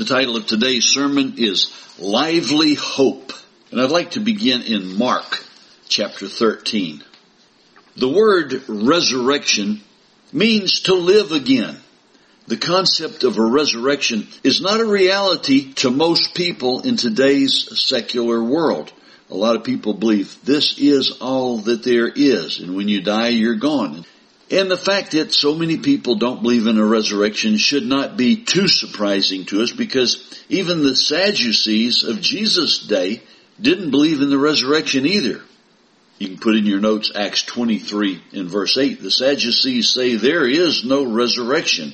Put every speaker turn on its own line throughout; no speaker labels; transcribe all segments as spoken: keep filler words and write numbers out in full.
The title of today's sermon is Lively Hope. And I'd like to begin in Mark chapter thirteen. The word resurrection means to live again. The concept of a resurrection is not a reality to most people in today's secular world. A lot of people believe this is all that there is, and when you die, you're gone. And the fact that so many people don't believe in a resurrection should not be too surprising to us, because even the Sadducees of Jesus' day didn't believe in the resurrection either. You can put in your notes Acts twenty-three in verse eight. The Sadducees say there is no resurrection.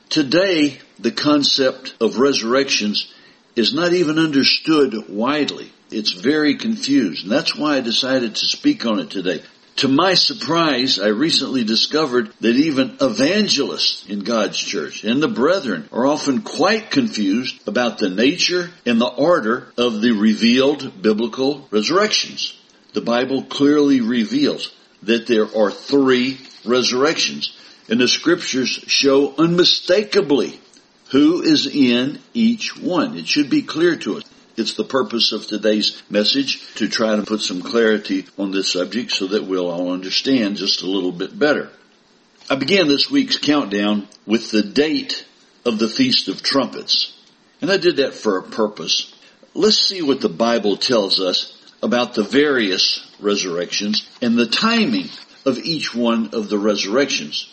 Today, the concept of resurrections is not even understood widely. It's very confused, and that's why I decided to speak on it today. To my surprise, I recently discovered that even evangelists in God's church and the brethren are often quite confused about the nature and the order of the revealed biblical resurrections. The Bible clearly reveals that there are three resurrections, and the scriptures show unmistakably who is in each one. It should be clear to us. It's the purpose of today's message to try to put some clarity on this subject so that we'll all understand just a little bit better. I began this week's countdown with the date of the Feast of Trumpets, and I did that for a purpose. Let's see what the Bible tells us about the various resurrections and the timing of each one of the resurrections.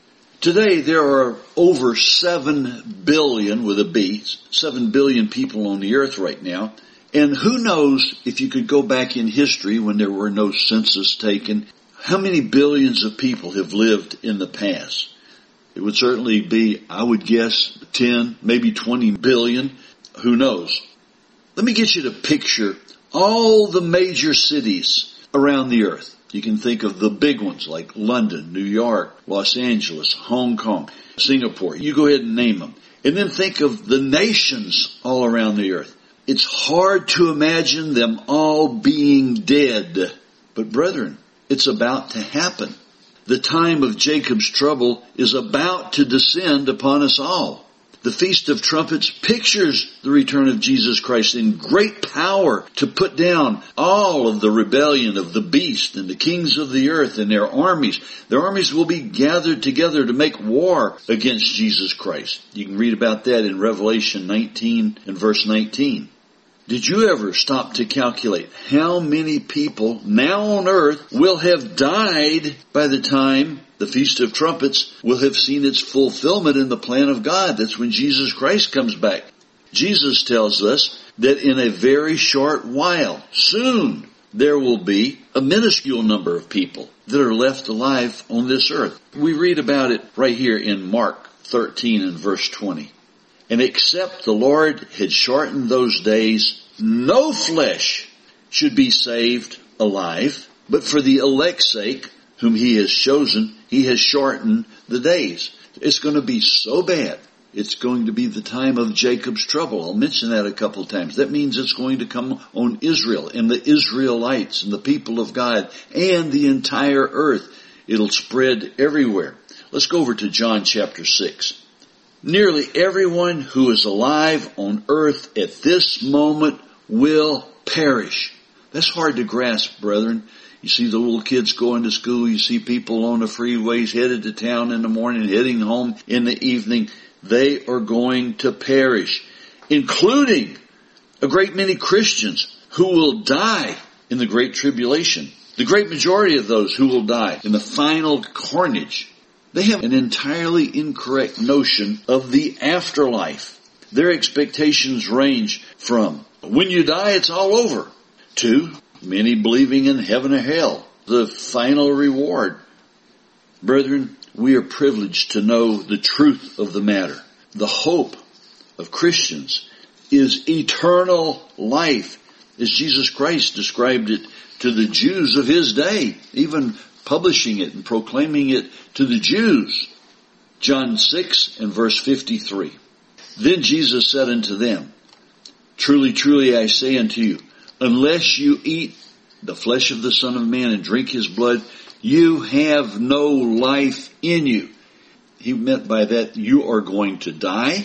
Today there are over seven billion, with a B, seven billion people on the earth right now. And who knows, if you could go back in history when there were no census taken, how many billions of people have lived in the past? It would certainly be, I would guess, ten, maybe twenty billion. Who knows? Let me get you to picture all the major cities around the earth. You can think of the big ones like London, New York, Los Angeles, Hong Kong, Singapore. You go ahead and name them. And then think of the nations all around the earth. It's hard to imagine them all being dead. But brethren, it's about to happen. The time of Jacob's trouble is about to descend upon us all. The Feast of Trumpets pictures the return of Jesus Christ in great power to put down all of the rebellion of the beast and the kings of the earth and their armies. Their armies will be gathered together to make war against Jesus Christ. You can read about that in Revelation nineteen and verse nineteen. Did you ever stop to calculate how many people now on earth will have died by the time the Feast of Trumpets will have seen its fulfillment in the plan of God? That's when Jesus Christ comes back. Jesus tells us that in a very short while, soon, there will be a minuscule number of people that are left alive on this earth. We read about it right here in Mark thirteen and verse twenty. And except the Lord had shortened those days, no flesh should be saved alive, but for the elect's sake, whom he has chosen, he has shortened the days. It's going to be so bad. It's going to be the time of Jacob's trouble. I'll mention that a couple of times. That means it's going to come on Israel and the Israelites and the people of God and the entire earth. It'll spread everywhere. Let's go over to John chapter six. Nearly everyone who is alive on earth at this moment will perish. That's hard to grasp, brethren. You see the little kids going to school. You see people on the freeways headed to town in the morning, heading home in the evening. They are going to perish, including a great many Christians who will die in the Great Tribulation. The great majority of those who will die in the final carnage, they have an entirely incorrect notion of the afterlife. Their expectations range from, when you die, it's all over, to many believing in heaven or hell, the final reward. Brethren, we are privileged to know the truth of the matter. The hope of Christians is eternal life, as Jesus Christ described it to the Jews of his day, even publishing it and proclaiming it to the Jews. John six and verse fifty-three. Then Jesus said unto them, Truly, truly, I say unto you, unless you eat the flesh of the Son of Man and drink his blood, you have no life in you. He meant by that you are going to die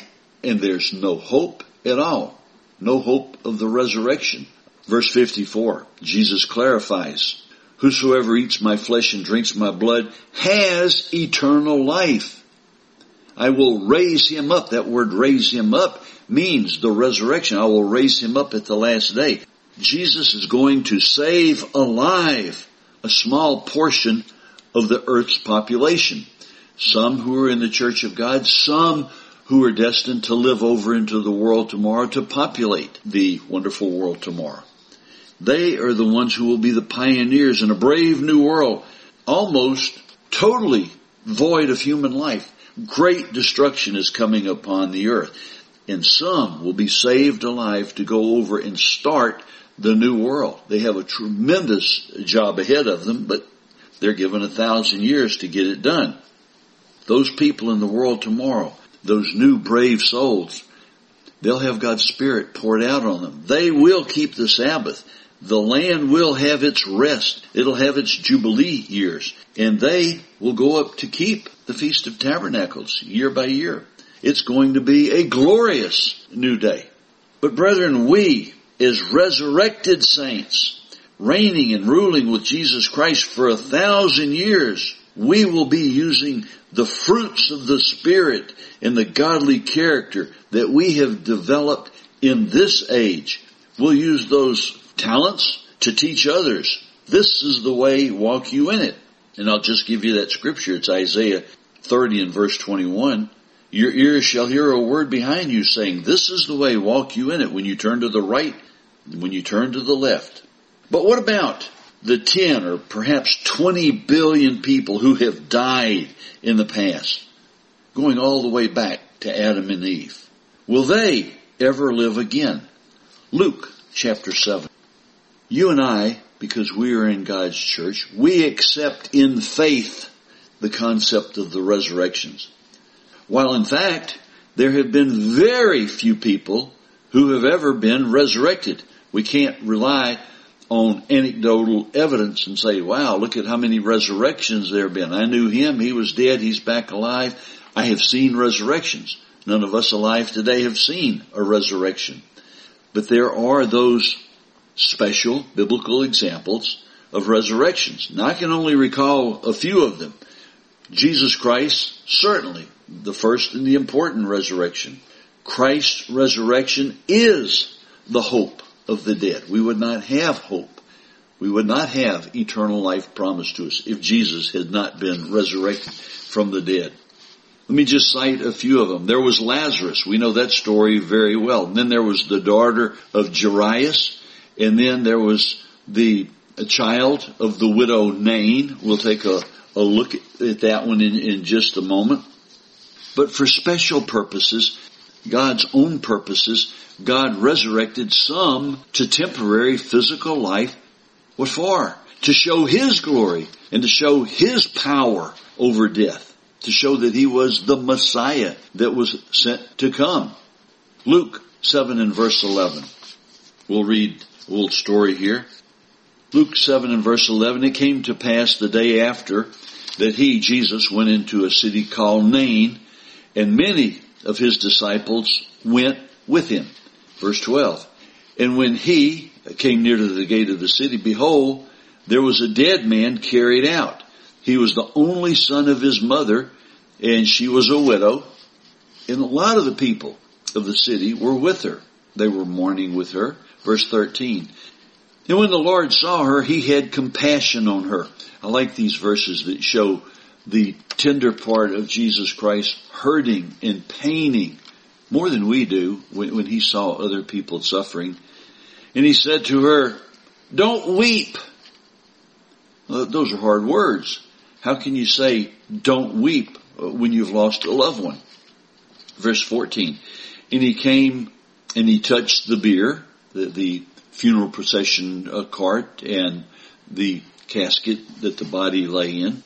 And there's no hope at all. No hope of the resurrection. Verse fifty-four, Jesus clarifies, whosoever eats my flesh and drinks my blood has eternal life. I will raise him up. That word raise him up means the resurrection. I will raise him up at the last day. Jesus is going to save alive a small portion of the earth's population. Some who are in the church of God, some who are destined to live over into the world tomorrow to populate the wonderful world tomorrow. They are the ones who will be the pioneers in a brave new world, almost totally void of human life. Great destruction is coming upon the earth. And some will be saved alive to go over and start the new world. They have a tremendous job ahead of them, but they're given a thousand years to get it done. Those people in the world tomorrow, those new brave souls, they'll have God's Spirit poured out on them. They will keep the Sabbath. The land will have its rest. It'll have its Jubilee years. And they will go up to keep the Feast of Tabernacles year by year. It's going to be a glorious new day. But brethren, we as resurrected saints, reigning and ruling with Jesus Christ for a thousand years, we will be using the fruits of the Spirit and the godly character that we have developed in this age. We'll use those talents to teach others. This is the way, walk you in it. And I'll just give you that scripture. It's Isaiah thirty and verse twenty-one. Your ears shall hear a word behind you saying, this is the way, walk you in it, when you turn to the right, when you turn to the left. But what about the ten or perhaps twenty billion people who have died in the past, going all the way back to Adam and Eve? Will they ever live again? Luke chapter seven. You and I, because we are in God's church, we accept in faith the concept of the resurrections. While in fact, there have been very few people who have ever been resurrected. We can't rely on anecdotal evidence and say, wow, look at how many resurrections there have been. I knew him, he was dead, he's back alive. I have seen resurrections. None of us alive today have seen a resurrection. But there are those special biblical examples of resurrections. Now I can only recall a few of them. Jesus Christ, certainly the first and the important resurrection. Christ's resurrection is the hope of the dead. We would not have hope. We would not have eternal life promised to us if Jesus had not been resurrected from the dead. Let me just cite a few of them. There was Lazarus. We know that story very well. And then there was the daughter of Jairus. And then there was the a child of the widow Nain. We'll take a, a look at that one in, in just a moment. But for special purposes, God's own purposes, God resurrected some to temporary physical life. What for? To show His glory and to show His power over death. To show that He was the Messiah that was sent to come. Luke seven and verse eleven. We'll read a little story here. Luke seven and verse eleven. It came to pass the day after that He, Jesus, went into a city called Nain, and many of His disciples went with Him. Verse twelve. And when He came near to the gate of the city, behold, there was a dead man carried out. He was the only son of his mother, and she was a widow. And a lot of the people of the city were with her. They were mourning with her. Verse thirteen. And when the Lord saw her, He had compassion on her. I like these verses that show the tender part of Jesus Christ hurting and paining more than we do when, when He saw other people suffering. And He said to her, don't weep. Well, those are hard words. How can you say, don't weep, when you've lost a loved one? Verse fourteen. And He came and He touched the bier, the, the funeral procession uh, cart, and the casket that the body lay in,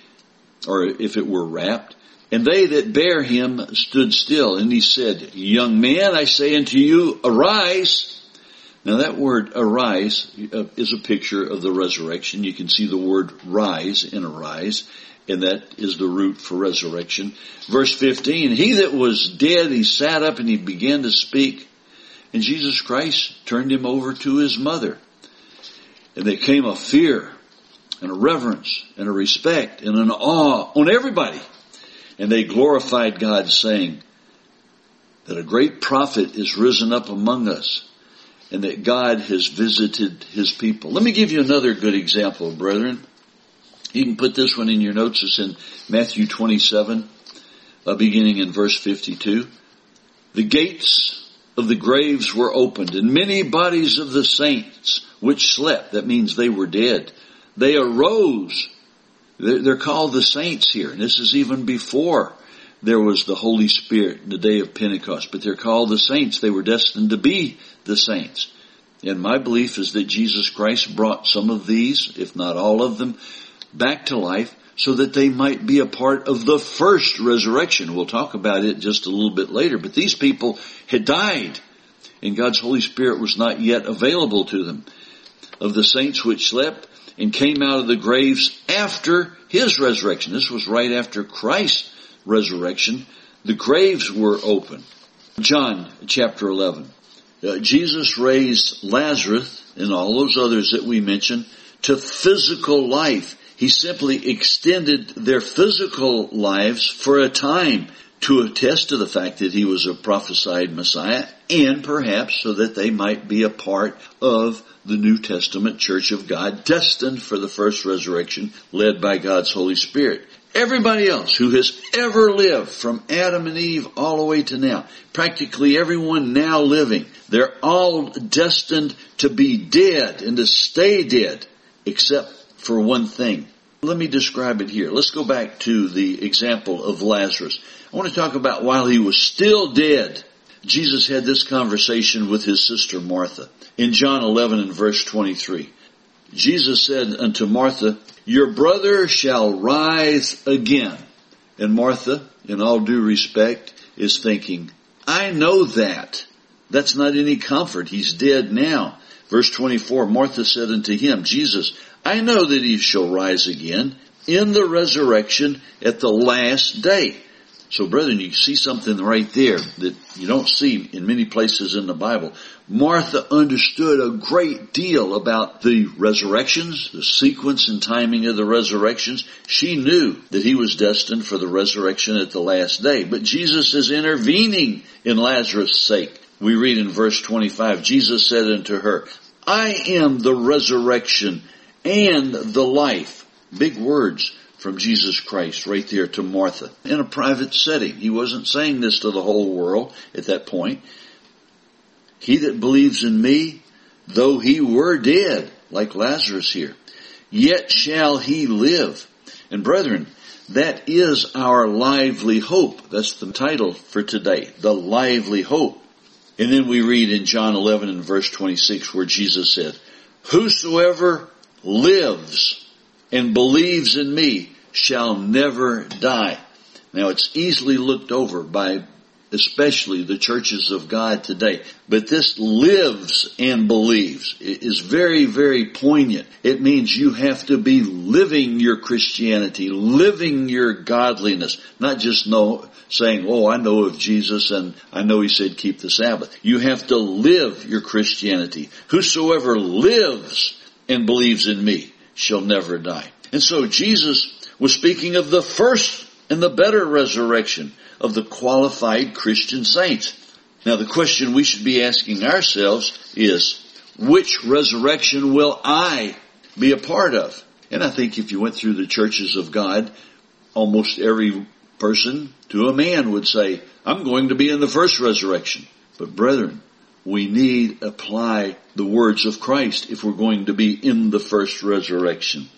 or if it were wrapped. And they that bare him stood still. And He said, young man, I say unto you, arise. Now that word arise is a picture of the resurrection. You can see the word rise in arise. And that is the root for resurrection. Verse fifteen, he that was dead, he sat up and he began to speak. And Jesus Christ turned him over to his mother. And there came a fear and a reverence and a respect and an awe on everybody. And they glorified God, saying that a great prophet is risen up among us and that God has visited his people. Let me give you another good example, brethren. You can put this one in your notes. It's in Matthew twenty-seven, uh, beginning in verse fifty-two. The gates of the graves were opened, and many bodies of the saints which slept, that means they were dead, they arose. They're, they're called the saints here, and this is even before there was the Holy Spirit in the day of Pentecost, but they're called the saints. They were destined to be the saints. And my belief is that Jesus Christ brought some of these, if not all of them, back to life so that they might be a part of the first resurrection. We'll talk about it just a little bit later. But these people had died, and God's Holy Spirit was not yet available to them. Of the saints which slept and came out of the graves after his resurrection. This was right after Christ's resurrection. The graves were open. John chapter eleven. Uh, Jesus raised Lazarus and all those others that we mentioned to physical life. He simply extended their physical lives for a time to attest to the fact that he was a prophesied Messiah, and perhaps so that they might be a part of the New Testament Church of God, destined for the first resurrection, led by God's Holy Spirit. Everybody else who has ever lived, from Adam and Eve all the way to now, practically everyone now living, they're all destined to be dead and to stay dead, except for one thing. Let me describe it here. Let's go back to the example of Lazarus. I want to talk about while he was still dead, Jesus had this conversation with his sister Martha. In John eleven and verse twenty-three, Jesus said unto Martha, your brother shall rise again. And Martha, in all due respect, is thinking, I know that. That's not any comfort. He's dead now. Verse twenty-four, Martha said unto him, Jesus, I know that he shall rise again in the resurrection at the last day. So, brethren, you see something right there that you don't see in many places in the Bible. Martha understood a great deal about the resurrections, the sequence and timing of the resurrections. She knew that he was destined for the resurrection at the last day. But Jesus is intervening in Lazarus' sake. We read in verse twenty-five, Jesus said unto her, I am the resurrection and the life. Big words from Jesus Christ right there to Martha in a private setting. He wasn't saying this to the whole world at that point. He that believes in me, though he were dead, like Lazarus here, yet shall he live. And brethren, that is our lively hope. That's the title for today, the lively hope. And then we read in John eleven and verse twenty-six where Jesus said, whosoever lives and believes in me shall never die. Now it's easily looked over by especially the churches of God today. But this lives and believes is very, very poignant. It means you have to be living your Christianity, living your godliness, not just know, saying, oh, I know of Jesus and I know he said keep the Sabbath. You have to live your Christianity. Whosoever lives and believes in me shall never die. And so Jesus was speaking of the first and the better resurrection of the qualified Christian saints. Now the question we should be asking ourselves is, which resurrection will I be a part of? And I think if you went through the churches of God, almost every person to a man would say, I'm going to be in the first resurrection. But brethren, we need to apply the words of Christ if we're going to be in the first resurrection.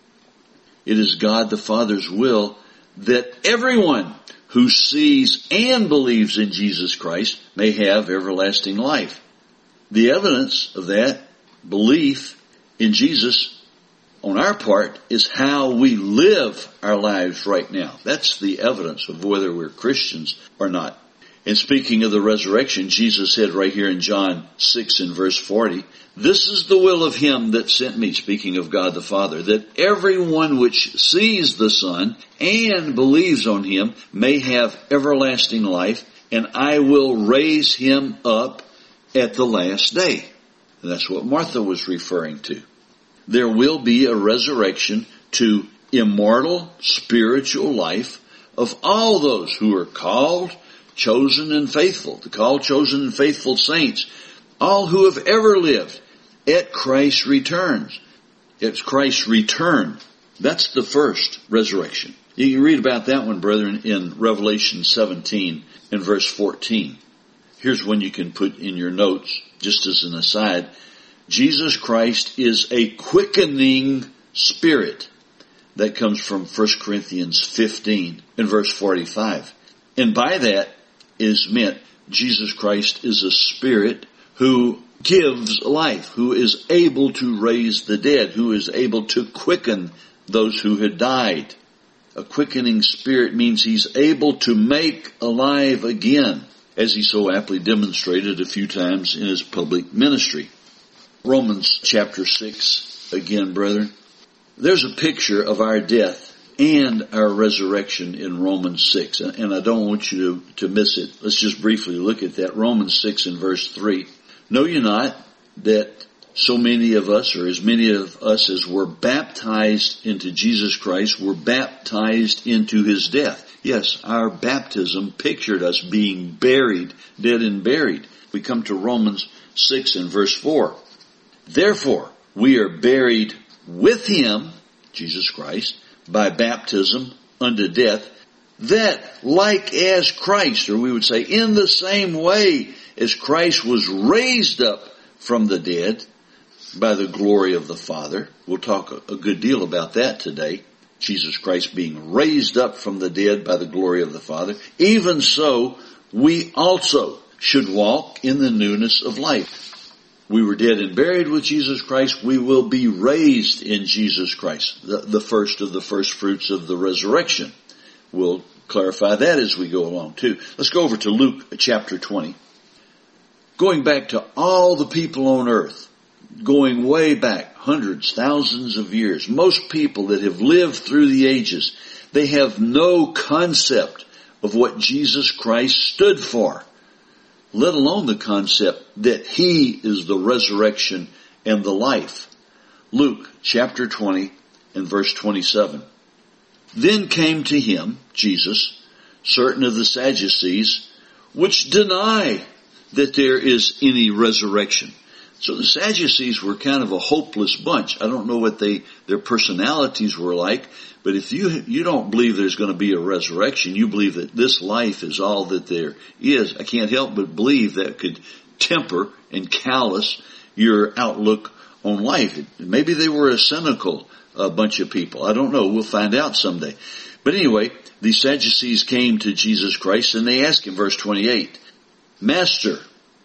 It is God the Father's will that everyone who sees and believes in Jesus Christ may have everlasting life. The evidence of that belief in Jesus on our part is how we live our lives right now. That's the evidence of whether we're Christians or not. And speaking of the resurrection, Jesus said right here in John six and verse forty, "This is the will of him that sent me," speaking of God the Father, "that everyone which sees the Son and believes on him may have everlasting life, and I will raise him up at the last day." And that's what Martha was referring to. There will be a resurrection to immortal spiritual life of all those who are called, chosen, and faithful, the called, chosen, and faithful saints, all who have ever lived at Christ's returns. It's Christ's return. That's the first resurrection. You can read about that one, brethren, in Revelation seventeen and verse fourteen. Here's one you can put in your notes, just as an aside. Jesus Christ is a quickening spirit. That comes from First Corinthians fifteen and verse forty-five. And by that is meant Jesus Christ is a spirit who gives life, who is able to raise the dead, who is able to quicken those who had died. A quickening spirit means he's able to make alive again, as he so aptly demonstrated a few times in his public ministry. Romans chapter six, again, brethren. There's a picture of our death and our resurrection in Romans six, and I don't want you to, to miss it. Let's just briefly look at that. Romans six and verse three. "Know you not that so many of us, or as many of us as were baptized into Jesus Christ, were baptized into his death?" Yes, our baptism pictured us being buried, dead and buried. We come to Romans six and verse four. "Therefore, we are buried with him," Jesus Christ, "by baptism unto death, that like as Christ," or we would say in the same way as Christ was raised up from the dead by the glory of the Father. We'll talk a good deal about that today. Jesus Christ being raised up from the dead by the glory of the Father. "Even so, we also should walk in the newness of life." We were dead and buried with Jesus Christ. We will be raised in Jesus Christ, the, the first of the first fruits of the resurrection. We'll clarify that as we go along too. Let's go over to Luke chapter twenty. Going back to all the people on earth, going way back, hundreds, thousands of years, most people that have lived through the ages, they have no concept of what Jesus Christ stood for, let alone the concept that he is the resurrection and the life. Luke chapter twenty and verse twenty-seven. "Then came to him," Jesus, "certain of the Sadducees, which deny that there is any resurrection." So the Sadducees were kind of a hopeless bunch. I don't know what they, their personalities were like, but if you, you don't believe there's going to be a resurrection, you believe that this life is all that there is, I can't help but believe that could temper and callous your outlook on life. Maybe they were a cynical uh, bunch of people. I don't know. We'll find out someday. But anyway, the Sadducees came to Jesus Christ and they asked him, verse twenty-eight, "Master,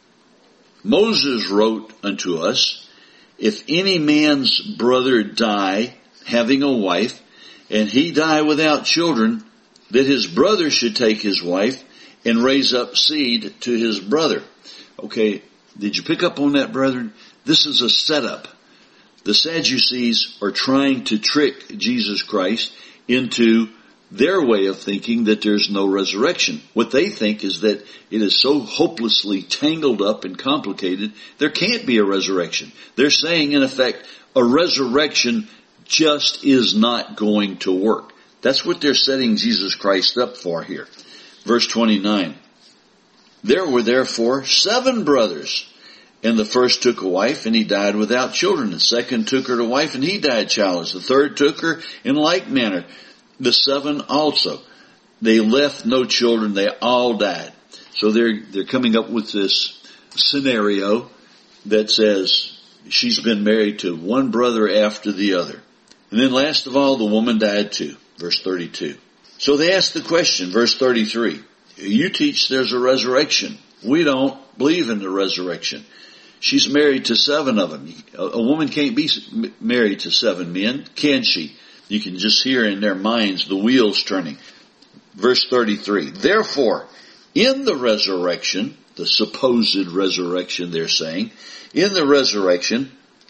Moses wrote unto us, if any man's brother die having a wife, and he die without children, that his brother should take his wife and raise up seed to his brother." Okay, did you pick up on that, brethren? This is a setup. The Sadducees are trying to trick Jesus Christ into their way of thinking that there's no resurrection. What they think is that it is so hopelessly tangled up and complicated, there can't be a resurrection. They're saying, in effect, a resurrection just is not going to work. That's what they're setting Jesus Christ up for here. Verse twenty-nine. "There were therefore seven brothers, and the first took a wife, and he died without children. The second took her to wife, and he died childless. The third took her in like manner. The seven also. They left no children. They all died." So they're, they're coming up with this scenario that says she's been married to one brother after the other. And then last of all, the woman died too. Verse thirty-two. So they asked the question, verse thirty-three. "You teach there's a resurrection. We don't believe in the resurrection." She's married to seven of them. A woman can't be married to seven men, can she? You can just hear in their minds the wheels turning. Verse thirty-three. "Therefore, in the resurrection, the supposed resurrection they're saying, in the resurrection,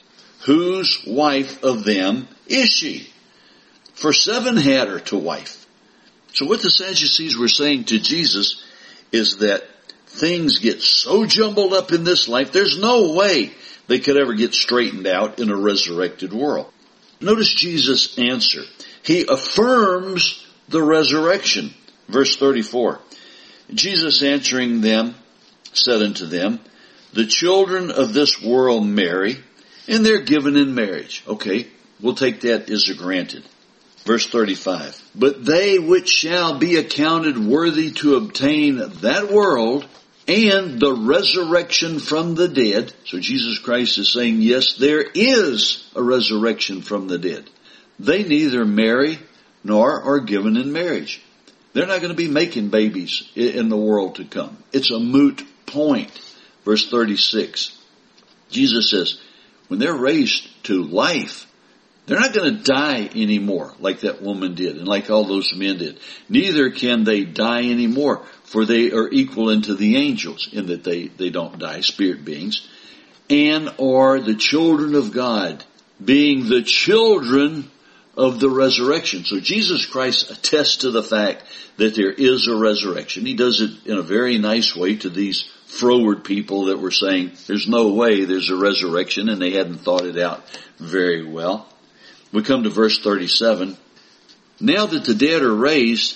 whose wife of them is she? For seven had her to wife. So what the Sadducees were saying to Jesus is that things get so jumbled up in this life, there's no way they could ever get straightened out in a resurrected world. Notice Jesus' answer. He affirms the resurrection. Verse thirty-four. Jesus answering them said unto them, the children of this world marry, and they're given in marriage. Okay, we'll take that as a granted. Verse thirty-five. But they which shall be accounted worthy to obtain that world and the resurrection from the dead. So Jesus Christ is saying, yes, there is a resurrection from the dead. They neither marry nor are given in marriage. They're not going to be making babies in the world to come. It's a moot point. Verse thirty-six. Jesus says, when they're raised to life, they're not going to die anymore like that woman did and like all those men did. Neither can they die anymore, for they are equal unto the angels in that they, they don't die, spirit beings, and are the children of God, being the children of the resurrection. So Jesus Christ attests to the fact that there is a resurrection. He does it in a very nice way to these froward people that were saying there's no way there's a resurrection, and they hadn't thought it out very well. We come to verse thirty-seven. Now that the dead are raised,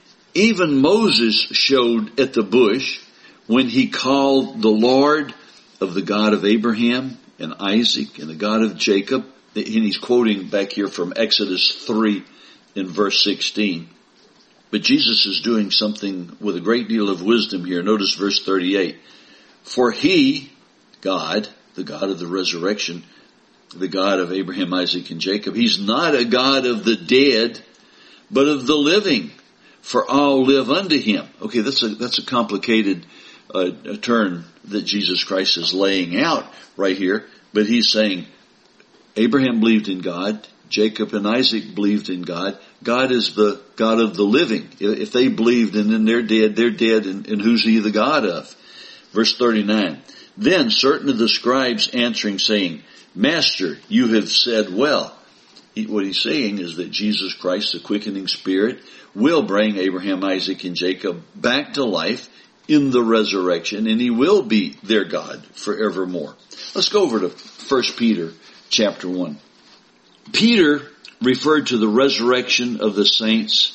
even Moses showed at the bush when he called the Lord of the God of Abraham and Isaac and the God of Jacob. And he's quoting back here from Exodus three in verse sixteen. But Jesus is doing something with a great deal of wisdom here. Notice verse thirty-eight. For he, God, the God of the resurrection, the God of Abraham, Isaac, and Jacob, he's not a God of the dead, but of the living. For all live unto him. Okay, that's a, that's a complicated uh, a term that Jesus Christ is laying out right here. But he's saying, Abraham believed in God. Jacob and Isaac believed in God. God is the God of the living. If they believed and then they're dead, they're dead, and, and who's he the God of? Verse thirty-nine. Then certain of the scribes answering, saying, Master, you have said well. He, what he's saying is that Jesus Christ, the quickening spirit, will bring Abraham, Isaac, and Jacob back to life in the resurrection, and he will be their God forevermore. Let's go over to First Peter chapter one. Peter referred to the resurrection of the saints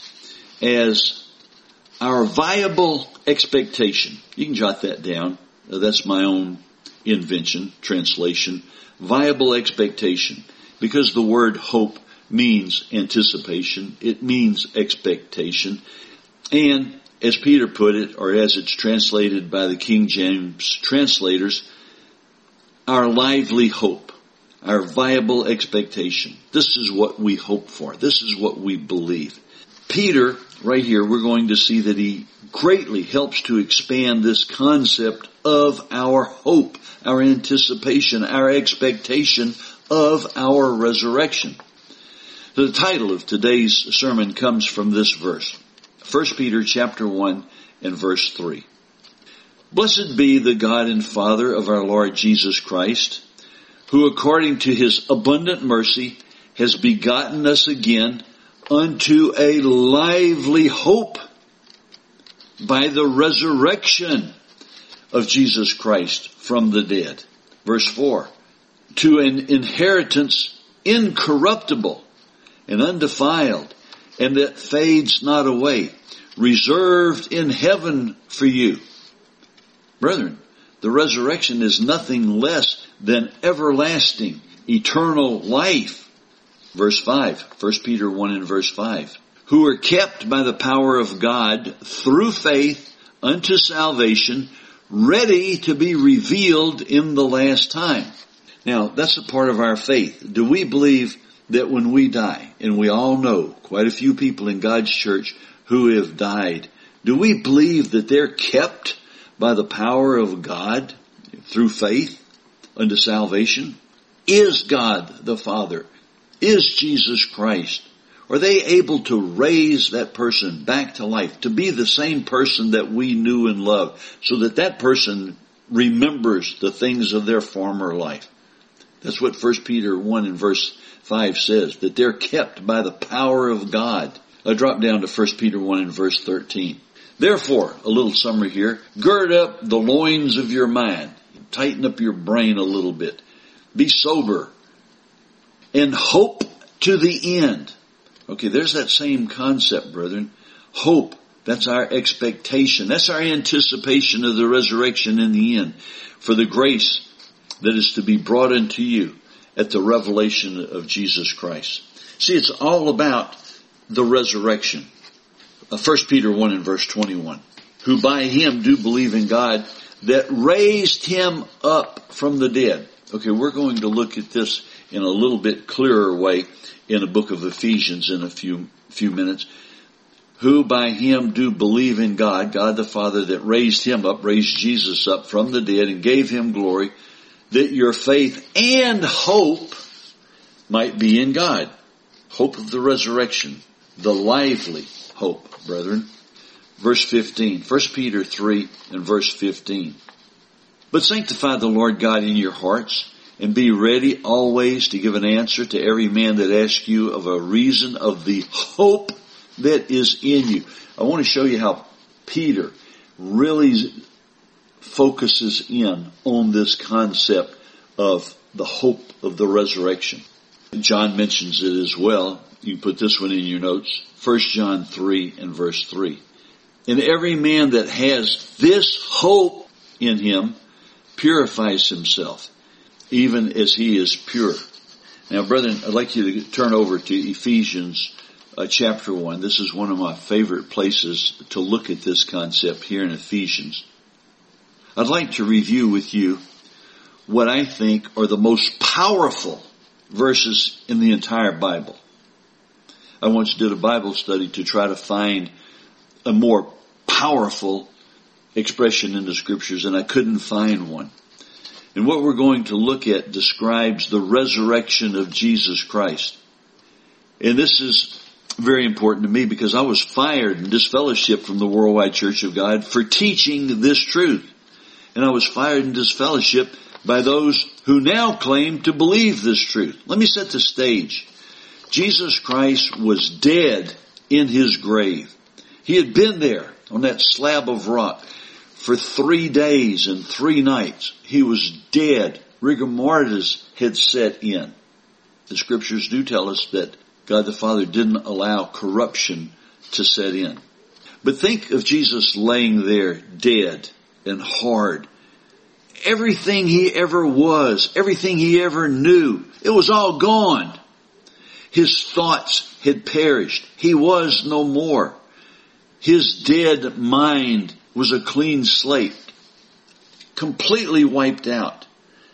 as our viable expectation. You can jot that down. That's my own invention, translation. Viable expectation. Because the word hope means anticipation. It means expectation. And as Peter put it, or as it's translated by the King James translators, our lively hope. Our viable expectation. This is what we hope for. This is what we believe. Peter, right here, we're going to see that he greatly helps to expand this concept of our hope, our anticipation, our expectation of our resurrection. The title of today's sermon comes from this verse. First Peter chapter one and verse three. Blessed be the God and Father of our Lord Jesus Christ, who according to his abundant mercy has begotten us again unto a lively hope by the resurrection of Jesus Christ from the dead. Verse four, to an inheritance incorruptible and undefiled, and that fades not away, reserved in heaven for you. Brethren, the resurrection is nothing less than everlasting, eternal life. Verse five, First Peter one and verse five. Who are kept by the power of God through faith unto salvation, ready to be revealed in the last time. Now, that's a part of our faith. Do we believe that when we die, and we all know quite a few people in God's church who have died, do we believe that they're kept by the power of God through faith unto salvation? Is God the Father? Is Jesus Christ? Are they able to raise that person back to life, to be the same person that we knew and loved, so that that person remembers the things of their former life? That's what First Peter one and verse five says, that they're kept by the power of God. I drop down to First Peter one and verse thirteen. Therefore, a little summary here, gird up the loins of your mind. Tighten up your brain a little bit. Be sober. And hope to the end. Okay, there's that same concept, brethren. Hope. That's our expectation. That's our anticipation of the resurrection in the end. For the grace that is to be brought into you at the revelation of Jesus Christ. See, it's all about the resurrection. First Peter one and verse twenty-one. Who by him do believe in God that raised him up from the dead. Okay, we're going to look at this in a little bit clearer way in the book of Ephesians in a few few minutes. Who by him do believe in God, God the Father that raised him up, raised Jesus up from the dead and gave him glory, that your faith and hope might be in God. Hope of the resurrection, the lively hope, brethren. Verse fifteen, First Peter three and verse fifteen. But sanctify the Lord God in your hearts, and be ready always to give an answer to every man that asks you of a reason of the hope that is in you. I want to show you how Peter really focuses in on this concept of the hope of the resurrection. John mentions it as well. You put this one in your notes. First John three and verse three. And every man that has this hope in him purifies himself, even as he is pure. Now, brethren, I'd like you to turn over to Ephesians uh, chapter one. This is one of my favorite places to look at this concept here in Ephesians. I'd like to review with you what I think are the most powerful verses in the entire Bible. I once did a Bible study to try to find a more powerful expression in the scriptures, and I couldn't find one. And what we're going to look at describes the resurrection of Jesus Christ. And this is very important to me because I was fired and disfellowshipped from the Worldwide Church of God for teaching this truth. And I was fired and disfellowshipped by those who now claim to believe this truth. Let me set the stage. Jesus Christ was dead in his grave. He had been there on that slab of rock for three days and three nights. He was dead. Rigor mortis had set in. The scriptures do tell us that God the Father didn't allow corruption to set in. But think of Jesus laying there dead and hard. Everything he ever was, everything he ever knew, it was all gone. His thoughts had perished. He was no more. His dead mind was a clean slate, completely wiped out.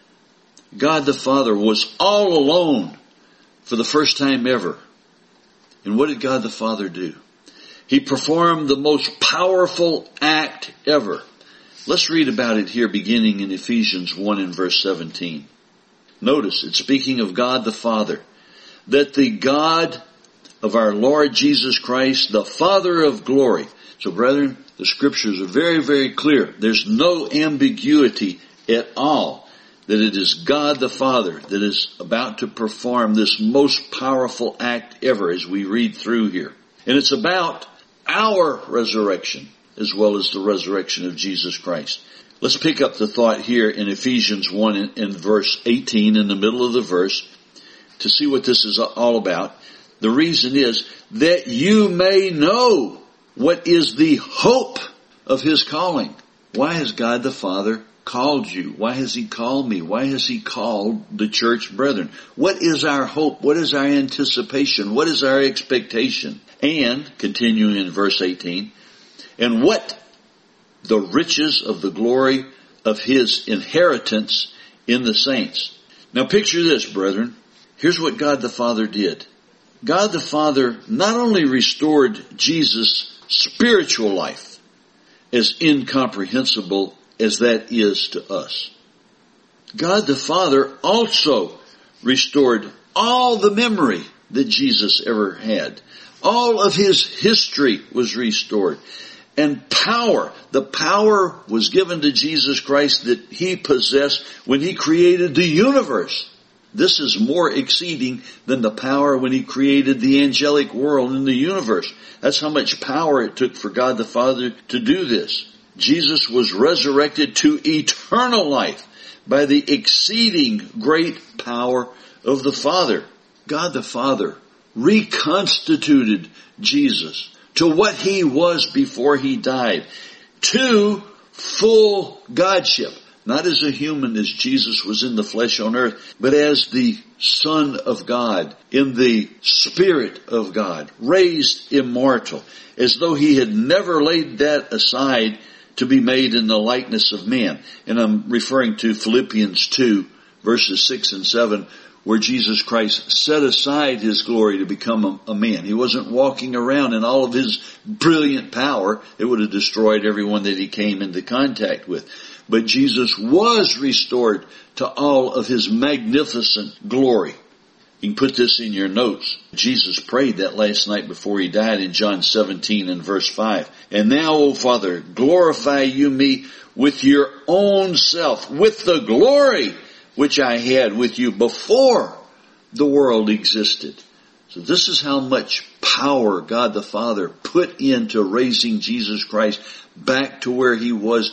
God the Father was all alone for the first time ever. And what did God the Father do? He performed the most powerful act ever. Let's read about it here beginning in Ephesians one and verse seventeen. Notice, it's speaking of God the Father, that the God of our Lord Jesus Christ, the Father of glory. So brethren, the scriptures are very, very clear. There's no ambiguity at all that it is God the Father that is about to perform this most powerful act ever as we read through here. And it's about our resurrection as well as the resurrection of Jesus Christ. Let's pick up the thought here in Ephesians one in, in verse eighteen, in the middle of the verse, to see what this is all about. The reason is that you may know what is the hope of his calling. Why has God the Father called you? Why has he called me? Why has he called the church brethren? What is our hope? What is our anticipation? What is our expectation? And, continuing in verse eighteen, and what the riches of the glory of his inheritance in the saints. Now picture this, brethren. Here's what God the Father did. God the Father not only restored Jesus' spiritual life, as incomprehensible as that is to us, God the Father also restored all the memory that Jesus ever had. All of his history was restored. And power, the power was given to Jesus Christ that he possessed when he created the universe. This is more exceeding than the power when he created the angelic world and the universe. That's how much power it took for God the Father to do this. Jesus was resurrected to eternal life by the exceeding great power of the Father. God the Father reconstituted Jesus to what he was before he died, to full Godship. Not as a human as Jesus was in the flesh on earth, but as the Son of God, in the Spirit of God, raised immortal, as though he had never laid that aside to be made in the likeness of man. And I'm referring to Philippians two, verses six and seven, where Jesus Christ set aside his glory to become a, a man. He wasn't walking around in all of his brilliant power. It would have destroyed everyone that he came into contact with. But Jesus was restored to all of his magnificent glory. You can put this in your notes. Jesus prayed that last night before he died in John seventeen and verse five. And now, O Father, glorify you me with your own self, with the glory which I had with you before the world existed. So this is how much power God the Father put into raising Jesus Christ back to where he was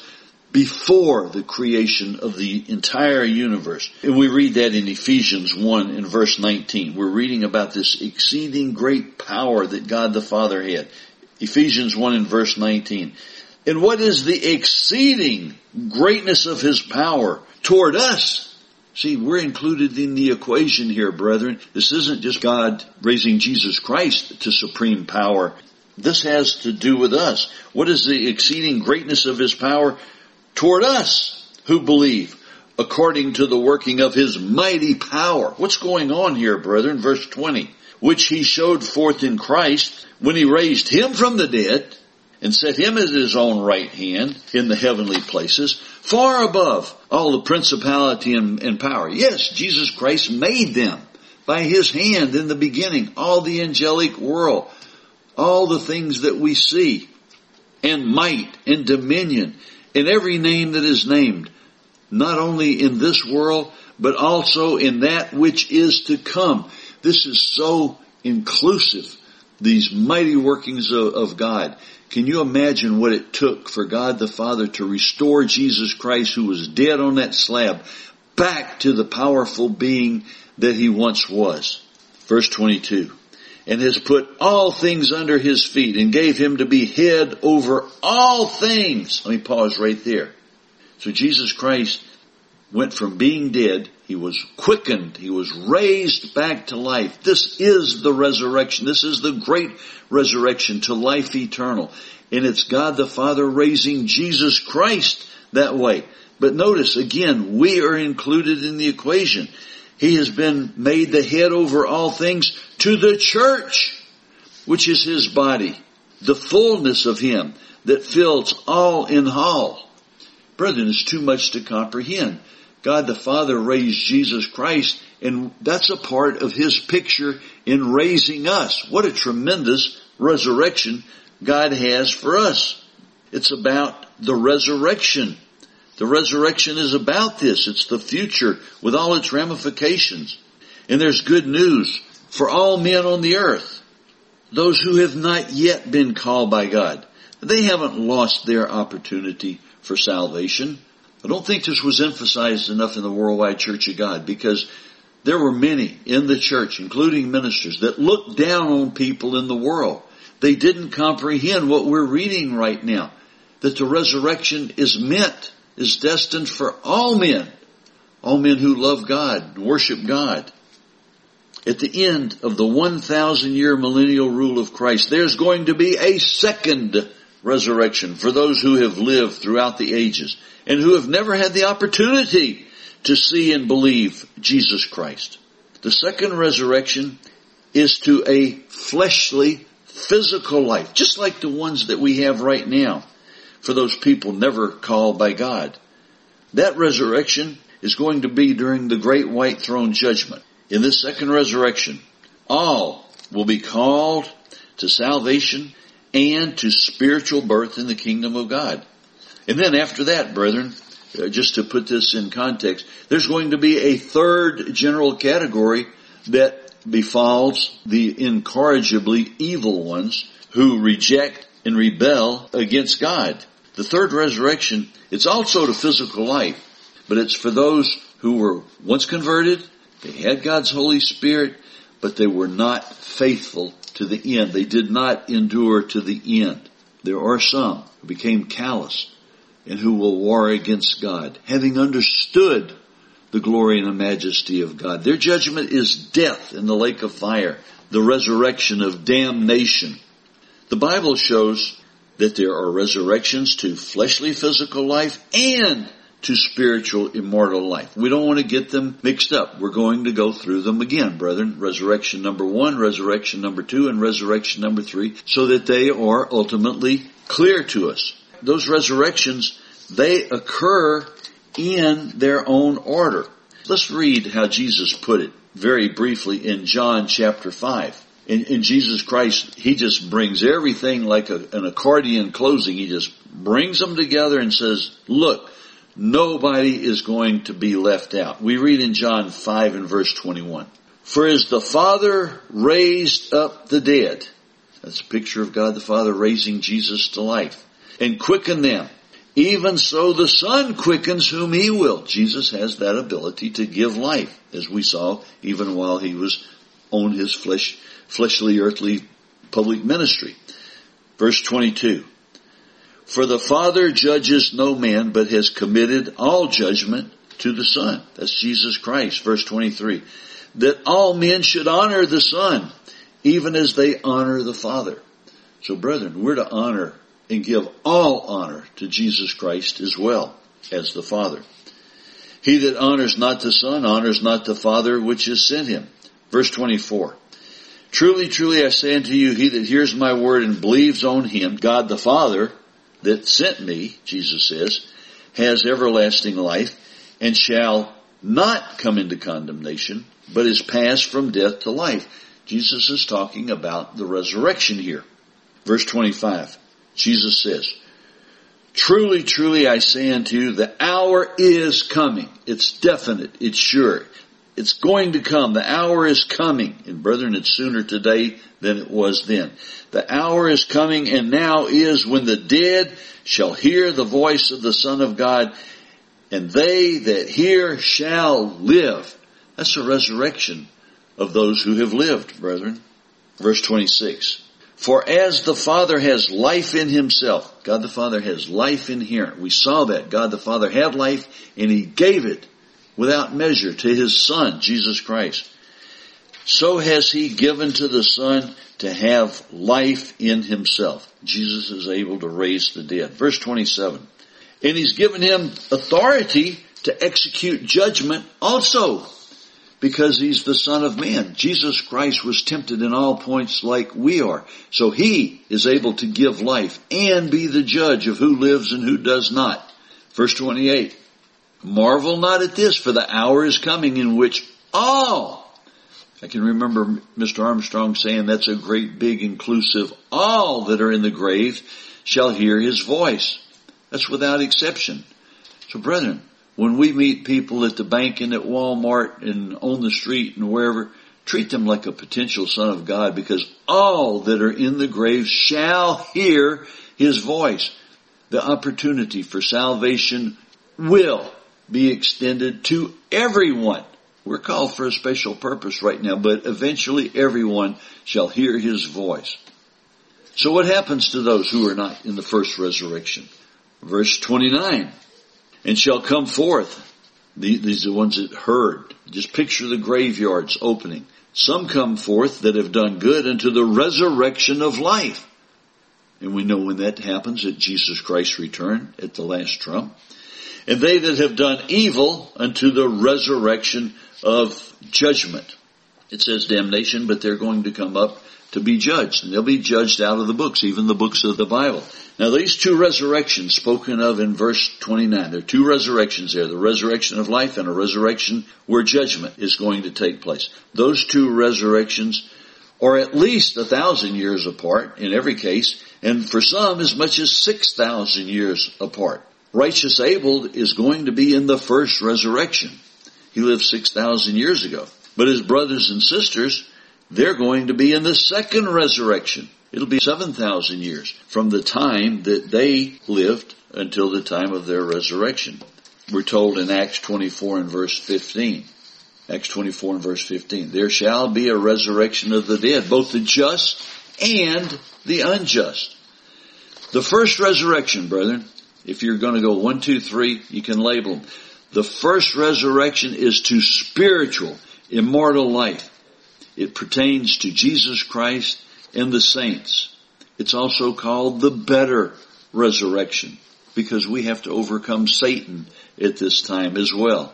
before the creation of the entire universe. And we read that in Ephesians one in verse nineteen. We're reading about this exceeding great power that God the Father had. Ephesians one in verse nineteen. And what is the exceeding greatness of his power toward us? See, we're included in the equation here, brethren. This isn't just God raising Jesus Christ to supreme power. This has to do with us. What is the exceeding greatness of his power toward us who believe, according to the working of his mighty power? What's going on here, brethren? Verse twenty. Which he showed forth in Christ when he raised him from the dead and set him at his own right hand in the heavenly places, far above all the principality and, and power. Yes, Jesus Christ made them by his hand in the beginning, all the angelic world, all the things that we see, and might and dominion, and every name that is named, not only in this world, but also in that which is to come. This is so inclusive, these mighty workings of, of God. Can you imagine what it took for God the Father to restore Jesus Christ, who was dead on that slab, back to the powerful being that he once was? Verse twenty-two. And has put all things under his feet and gave him to be head over all things. Let me pause right there. So Jesus Christ went from being dead, he was quickened, he was raised back to life. This is the resurrection. This is the great resurrection to life eternal. And it's God the Father raising Jesus Christ that way. But notice, again, we are included in the equation. He has been made the head over all things to the church, which is his body, the fullness of him that fills all in all. Brethren, it's too much to comprehend. God the Father raised Jesus Christ, and that's a part of his picture in raising us. What a tremendous resurrection God has for us. It's about the resurrection. The resurrection is about this. It's the future with all its ramifications. And there's good news for all men on the earth. Those who have not yet been called by God. They haven't lost their opportunity for salvation. I don't think this was emphasized enough in the Worldwide Church of God, because there were many in the church, including ministers, that looked down on people in the world. They didn't comprehend what we're reading right now, that the resurrection is meant, is destined for all men, all men who love God and worship God. At the end of the one thousand year millennial rule of Christ, there's going to be a second resurrection for those who have lived throughout the ages and who have never had the opportunity to see and believe Jesus Christ. The second resurrection is to a fleshly, physical life, just like the ones that we have right now for those people never called by God. That resurrection is going to be during the great white throne judgment. In this second resurrection, All will be called to salvation and to spiritual birth in the kingdom of God. And then after that, brethren, uh, just to put this in context, there's going to be a third general category that befalls the incorrigibly evil ones who reject and rebel against God. The third resurrection, it's also to physical life, but it's for those who were once converted, they had God's Holy Spirit, but they were not faithful to the end. They did not endure to the end. There are some who became callous and who will war against God, having understood the glory and the majesty of God. Their judgment is death in the lake of fire, the resurrection of damnation. The Bible shows that there are resurrections to fleshly physical life and to spiritual immortal life. We don't want to get them mixed up. We're going to go through them again, brethren. Resurrection number one, resurrection number two, and resurrection number three, so that they are ultimately clear to us. Those resurrections, they occur in their own order. Let's read how Jesus put it very briefly in John chapter five. In, in Jesus Christ, He just brings everything like a, an accordion closing. He just brings them together and says, look, nobody is going to be left out. We read in John five and verse twenty-one. For as the Father raised up the dead, that's a picture of God the Father raising Jesus to life, and quickened them, even so the Son quickens whom He will. Jesus has that ability to give life, as we saw even while He was on His flesh, fleshly, earthly public ministry. Verse twenty-two. For the Father judges no man, but has committed all judgment to the Son. That's Jesus Christ. Verse twenty-three. That all men should honor the Son, even as they honor the Father. So brethren, we're to honor and give all honor to Jesus Christ as well as the Father. He that honors not the Son honors not the Father which has sent Him. Verse twenty-four. Truly, truly, I say unto you, he that hears my word and believes on Him, God the Father that sent me, Jesus says, has everlasting life and shall not come into condemnation, but is passed from death to life. Jesus is talking about the resurrection here. Verse twenty-five. Jesus says, truly, truly, I say unto you, the hour is coming. It's definite. It's sure. It's going to come. The hour is coming. And brethren, it's sooner today than it was then. The hour is coming, and now is when the dead shall hear the voice of the Son of God, and they that hear shall live. That's the resurrection of those who have lived, brethren. Verse twenty-six. For as the Father has life in Himself, God the Father has life inherent. We saw that. God the Father had life, and He gave it without measure to His Son, Jesus Christ. So has He given to the Son to have life in Himself. Jesus is able to raise the dead. Verse twenty-seven. And He's given Him authority to execute judgment also, because He's the Son of Man. Jesus Christ was tempted in all points like we are. So He is able to give life and be the judge of who lives and who does not. Verse twenty-eight. Marvel not at this, for the hour is coming in which all, I can remember Mister Armstrong saying that's a great big inclusive, all that are in the grave shall hear His voice. That's without exception. So brethren, when we meet people at the bank and at Walmart and on the street and wherever, treat them like a potential son of God, because all that are in the grave shall hear His voice. The opportunity for salvation will be extended to everyone. We're called for a special purpose right now, but eventually everyone shall hear His voice. So what happens to those who are not in the first resurrection? Verse twenty-nine. And shall come forth. These are the ones that heard. Just picture the graveyards opening. Some come forth that have done good unto the resurrection of life. And we know when that happens, at Jesus Christ's return, at the last trump. And they that have done evil unto the resurrection of judgment. It says damnation, but they're going to come up to be judged. And they'll be judged out of the books, even the books of the Bible. Now these two resurrections spoken of in verse twenty-nine, there are two resurrections there. The resurrection of life and a resurrection where judgment is going to take place. Those two resurrections or at least a thousand years apart in every case, and for some as much as six thousand years apart. Righteous Abel is going to be in the first resurrection. He lived six thousand years ago. But his brothers and sisters, they're going to be in the second resurrection. It'll be seven thousand years from the time that they lived until the time of their resurrection. We're told in Acts twenty-four and verse fifteen. Acts twenty-four and verse fifteen. There shall be a resurrection of the dead, both the just and the unjust. The first resurrection, brethren, if you're going to go one, two, three, you can label them. The first resurrection is to spiritual, immortal life. It pertains to Jesus Christ and the saints. It's also called the better resurrection because we have to overcome Satan at this time as well.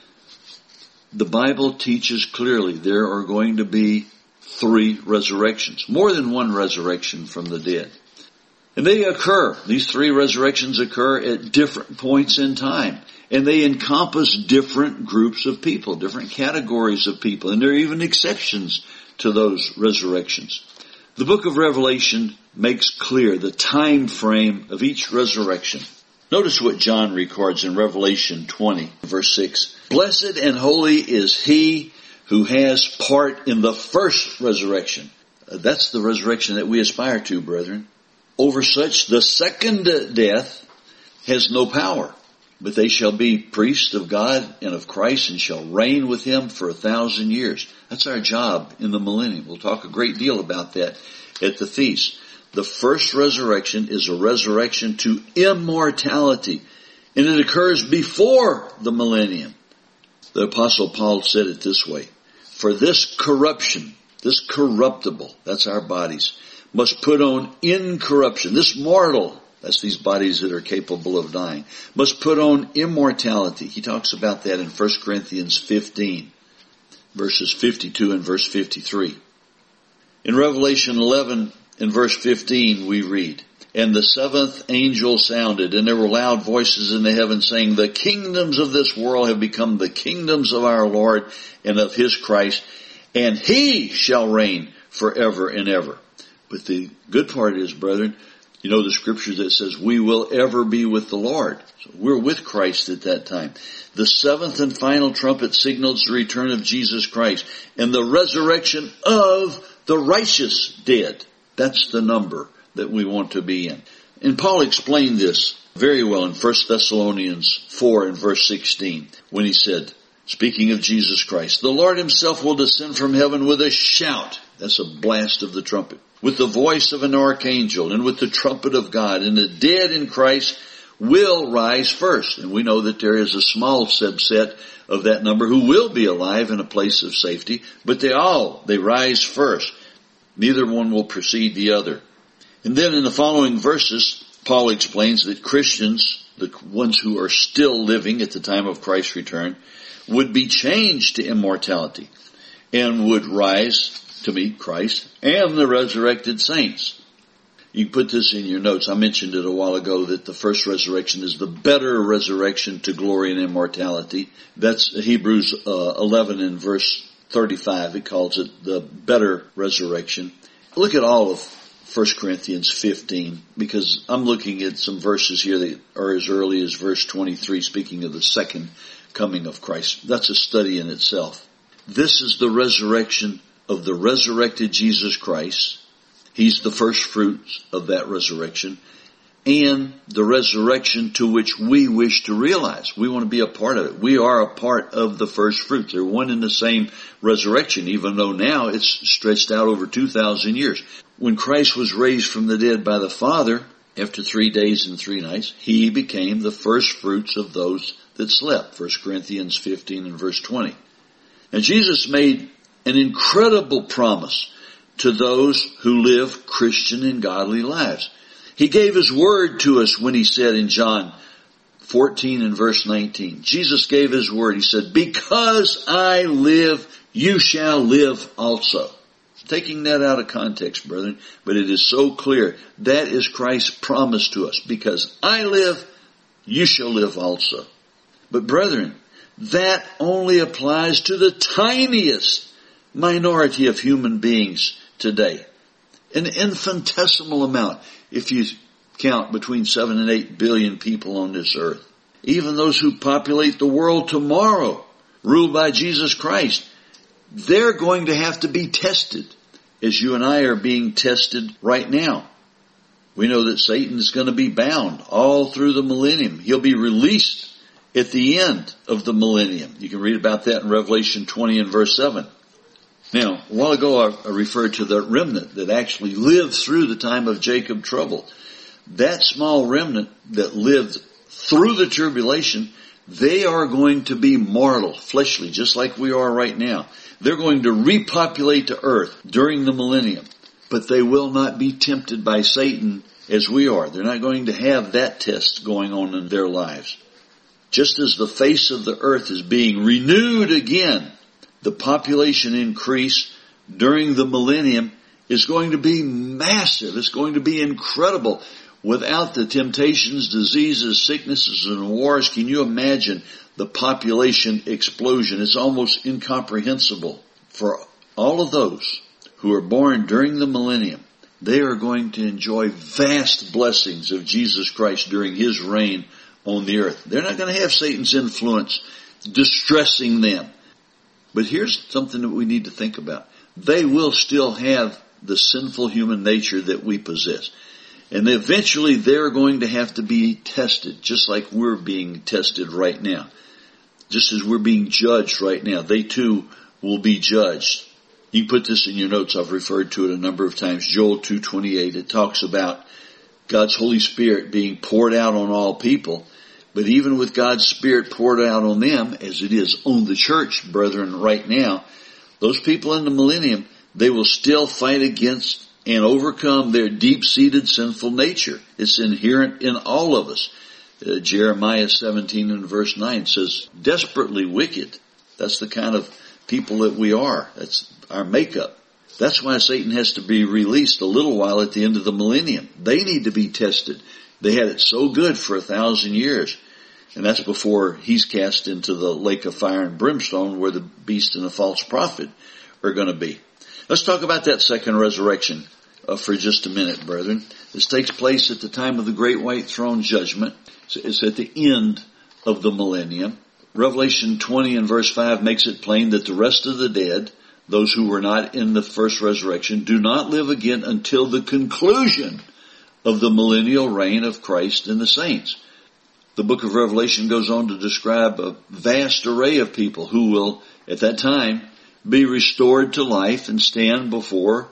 The Bible teaches clearly there are going to be three resurrections, more than one resurrection from the dead. And they occur, these three resurrections occur at different points in time. And they encompass different groups of people, different categories of people. And there are even exceptions to those resurrections. The book of Revelation makes clear the time frame of each resurrection. Notice what John records in Revelation twenty, verse six. Blessed and holy is he who has part in the first resurrection. That's the resurrection that we aspire to, brethren. Over such, the second death has no power, but they shall be priests of God and of Christ and shall reign with him for a thousand years. That's our job in the millennium. We'll talk a great deal about that at the feast. The first resurrection is a resurrection to immortality, and it occurs before the millennium. The Apostle Paul said it this way, for this corruption, this corruptible, that's our bodies, must put on incorruption. This mortal, that's these bodies that are capable of dying, must put on immortality. He talks about that in First Corinthians fifteen, verses fifty-two and verse fifty-three. In Revelation eleven and verse fifteen we read, and the seventh angel sounded, and there were loud voices in the heaven saying, the kingdoms of this world have become the kingdoms of our Lord and of his Christ, and he shall reign forever and ever. But the good part is, brethren, you know the scripture that says we will ever be with the Lord. So we're with Christ at that time. The seventh and final trumpet signals the return of Jesus Christ and the resurrection of the righteous dead. That's the number that we want to be in. And Paul explained this very well in First Thessalonians four and verse sixteen when he said, speaking of Jesus Christ, the Lord himself will descend from heaven with a shout. That's a blast of the trumpet. With the voice of an archangel and with the trumpet of God, and the dead in Christ will rise first. And we know that there is a small subset of that number who will be alive in a place of safety, but they all, they rise first. Neither one will precede the other. And then in the following verses, Paul explains that Christians, the ones who are still living at the time of Christ's return, would be changed to immortality and would rise to meet Christ and the resurrected saints. You can put this in your notes. I mentioned it a while ago that the first resurrection is the better resurrection to glory and immortality. That's Hebrews uh, eleven and verse thirty-five. It calls it the better resurrection. Look at all of First Corinthians fifteen, because I'm looking at some verses here that are as early as verse twenty-three, speaking of the second coming of Christ. That's a study in itself. This is the resurrection of the resurrected Jesus Christ. He's the first fruits of that resurrection, and the resurrection to which we wish to realize. We want to be a part of it. We are a part of the first fruits. They're one and the same resurrection, even though now it's stretched out over two thousand years. When Christ was raised from the dead by the Father, after three days and three nights, he became the first fruits of those that slept. First Corinthians fifteen and verse twenty. And Jesus made an incredible promise to those who live Christian and godly lives. He gave his word to us when he said in John fourteen and verse nineteen, Jesus gave his word. He said, because I live, you shall live also. Taking that out of context, brethren, but it is so clear. That is Christ's promise to us. Because I live, you shall live also. But brethren, that only applies to the tiniest minority of human beings today. An infinitesimal amount if you count between seven and eight billion people on this earth. Even those who populate the world tomorrow, ruled by Jesus Christ, they're going to have to be tested as you and I are being tested right now. We know that Satan is going to be bound all through the millennium. He'll be released at the end of the millennium. You can read about that in Revelation twenty and verse seven. Now, a while ago I referred to the remnant that actually lived through the time of Jacob's trouble. That small remnant that lived through the tribulation, they are going to be mortal, fleshly, just like we are right now. They're going to repopulate the earth during the millennium, but they will not be tempted by Satan as we are. They're not going to have that test going on in their lives. Just as the face of the earth is being renewed again, the population increase during the millennium is going to be massive. It's going to be incredible. Without the temptations, diseases, sicknesses, and wars, can you imagine the population explosion? It's almost incomprehensible. For all of those who are born during the millennium, they are going to enjoy vast blessings of Jesus Christ during His reign on the earth. They're not going to have Satan's influence distressing them. But here's something that we need to think about. They will still have the sinful human nature that we possess. And eventually they're going to have to be tested, just like we're being tested right now. Just as we're being judged right now, they too will be judged. You can put this in your notes. I've referred to it a number of times. Joel two twenty-eight, it talks about God's Holy Spirit being poured out on all people. But even with God's Spirit poured out on them, as it is on the church, brethren, right now, those people in the millennium, they will still fight against and overcome their deep-seated sinful nature. It's inherent in all of us. Uh, Jeremiah seventeen and verse nine says, desperately wicked. That's the kind of people that we are. That's our makeup. That's why Satan has to be released a little while at the end of the millennium. They need to be tested. They had it so good for a thousand years. And that's before he's cast into the lake of fire and brimstone where the beast and the false prophet are going to be. Let's talk about that second resurrection uh, for just a minute, brethren. This takes place at the time of the great white throne judgment. It's at the end of the millennium. Revelation twenty and verse five makes it plain that the rest of the dead, those who were not in the first resurrection, do not live again until the conclusion of the millennial reign of Christ and the saints. The book of Revelation goes on to describe a vast array of people who will, at that time, be restored to life and stand before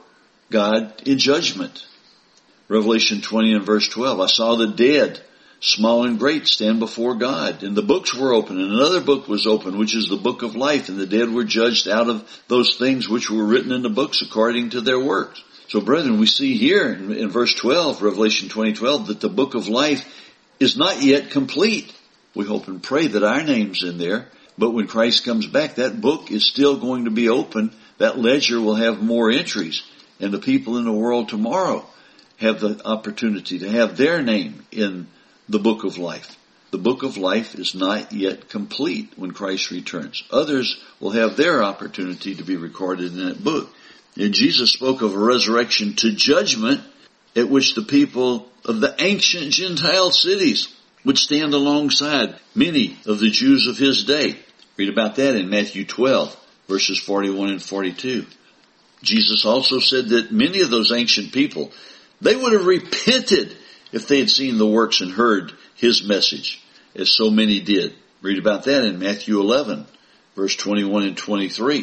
God in judgment. Revelation twenty and verse twelve, I saw the dead, small and great, stand before God. And the books were open, and another book was open, which is the book of life. And the dead were judged out of those things which were written in the books according to their works. So brethren, we see here in, in verse twelve, Revelation twenty twelve, that the book of life is not yet complete. We hope and pray that our name's in there. But when Christ comes back, that book is still going to be open. That ledger will have more entries. And the people in the world tomorrow have the opportunity to have their name in the book of life. The book of life is not yet complete when Christ returns. Others will have their opportunity to be recorded in that book. And Jesus spoke of a resurrection to judgment at which the people of the ancient Gentile cities would stand alongside many of the Jews of his day. Read about that in Matthew twelve, verses forty-one and forty-two. Jesus also said that many of those ancient people, they would have repented if they had seen the works and heard his message, as so many did. Read about that in Matthew eleven, verse twenty-one and twenty-three.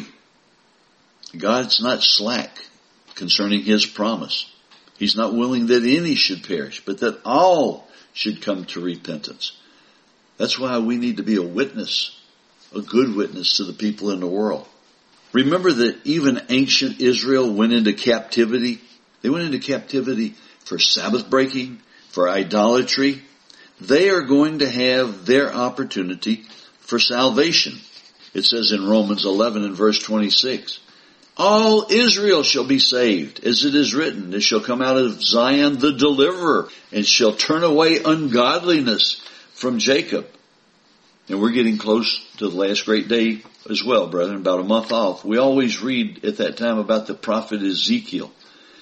God's not slack concerning his promise. He's not willing that any should perish, but that all should come to repentance. That's why we need to be a witness, a good witness to the people in the world. Remember that even ancient Israel went into captivity. They went into captivity for Sabbath breaking, for idolatry. They are going to have their opportunity for salvation. It says in Romans eleven and verse twenty-six, all Israel shall be saved, as it is written, there shall come out of Zion the deliverer, and shall turn away ungodliness from Jacob. And we're getting close to the last great day as well, brethren, about a month off. We always read at that time about the prophet Ezekiel.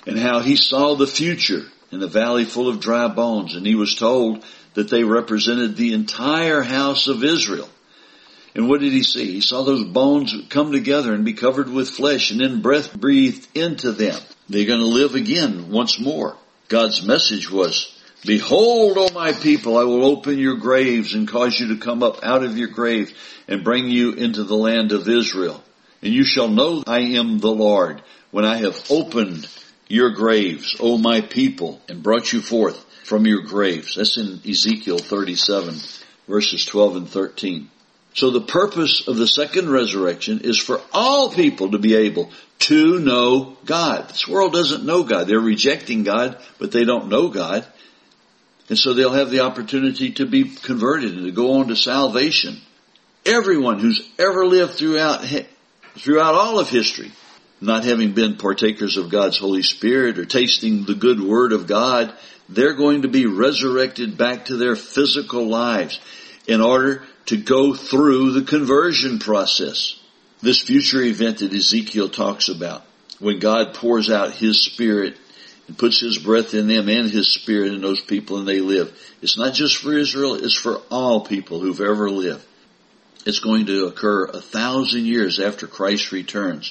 and how he saw the future in a valley full of dry bones, and he was told that they represented the entire house of Israel. And what did he see? He saw those bones come together and be covered with flesh, and then breath breathed into them. They're going to live again once more. God's message was, behold, O my people, I will open your graves and cause you to come up out of your grave and bring you into the land of Israel. And you shall know I am the Lord when I have opened your graves, O my people, and brought you forth from your graves. That's in Ezekiel thirty-seven, verses twelve and thirteen. So the purpose of the second resurrection is for all people to be able to know God. This world doesn't know God. They're rejecting God, but they don't know God. And so they'll have the opportunity to be converted and to go on to salvation. Everyone who's ever lived throughout, throughout all of history, not having been partakers of God's Holy Spirit or tasting the good word of God, they're going to be resurrected back to their physical lives in order to go through the conversion process. This future event that Ezekiel talks about, when God pours out His Spirit and puts His breath in them and His Spirit in those people and they live. It's not just for Israel, it's for all people who've ever lived. It's going to occur a thousand years after Christ returns.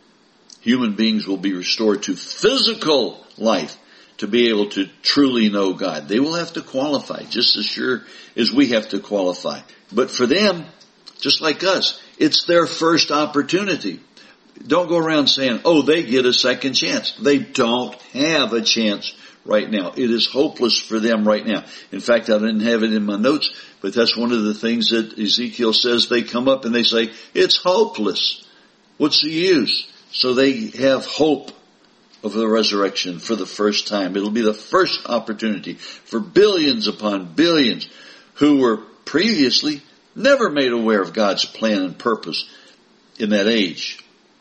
Human beings will be restored to physical life to be able to truly know God. They will have to qualify, just as sure as we have to qualify. But for them, just like us, it's their first opportunity. Don't go around saying, oh, they get a second chance. They don't have a chance right now. It is hopeless for them right now. In fact, I didn't have it in my notes, but that's one of the things that Ezekiel says. They come up and they say, it's hopeless. What's the use? So they have hope of the resurrection for the first time. It'll be the first opportunity for billions upon billions who were previously never made aware of God's plan and purpose in that age.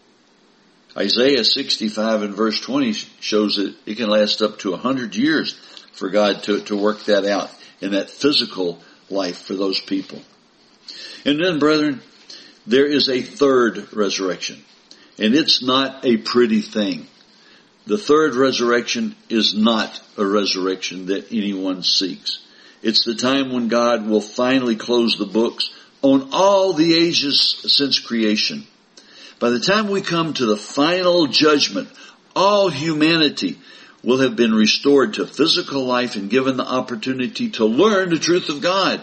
Isaiah sixty-five and verse twenty shows that it can last up to a hundred years for God to, to work that out in that physical life for those people. And then, brethren, there is a third resurrection. And it's not a pretty thing. The third resurrection is not a resurrection that anyone seeks. It's the time when God will finally close the books on all the ages since creation. By the time we come to the final judgment, all humanity will have been restored to physical life and given the opportunity to learn the truth of God.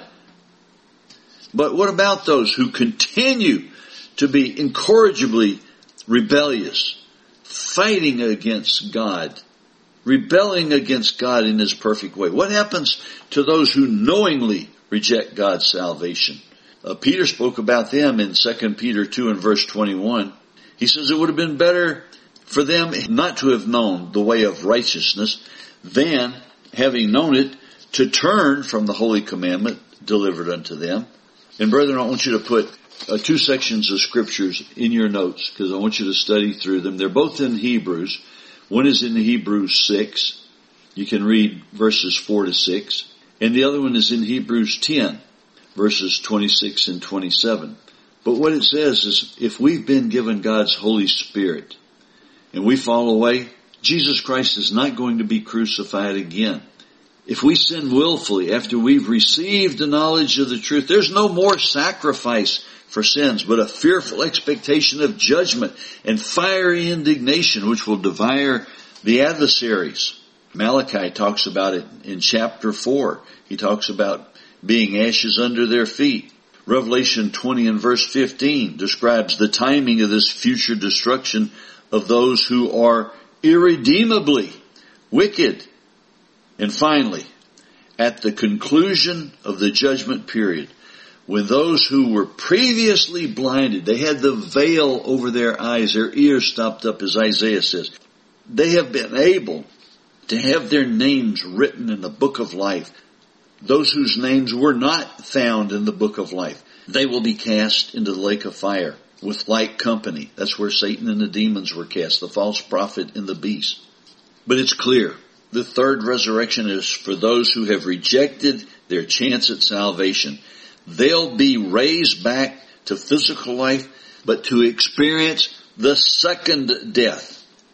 But what about those who continue to be incorrigibly rebellious, fighting against God, rebelling against God in His perfect way? What happens to those who knowingly reject God's salvation? Uh, Peter spoke about them in Second Peter two and verse twenty-one. He says it would have been better for them not to have known the way of righteousness than, having known it, to turn from the holy commandment delivered unto them. And brethren, I want you to put uh, two sections of scriptures in your notes because I want you to study through them. They're both in Hebrews. One is in Hebrews six. You can read verses four to six. And the other one is in Hebrews ten. Verses twenty-six and twenty-seven. But what it says is, if we've been given God's Holy Spirit and we fall away, Jesus Christ is not going to be crucified again. If we sin willfully after we've received the knowledge of the truth, there's no more sacrifice for sins, but a fearful expectation of judgment and fiery indignation which will devour the adversaries. Malachi talks about it in chapter four. He talks about being ashes under their feet. Revelation twenty and verse fifteen describes the timing of this future destruction of those who are irredeemably wicked. And finally, at the conclusion of the judgment period, when those who were previously blinded, they had the veil over their eyes, their ears stopped up, as Isaiah says, they have been able to have their names written in the book of life. Those whose names were not found in the book of life, they will be cast into the lake of fire with like company. That's where Satan and the demons were cast, the false prophet and the beast. But it's clear, the third resurrection is for those who have rejected their chance at salvation. They'll be raised back to physical life, but to experience the second death,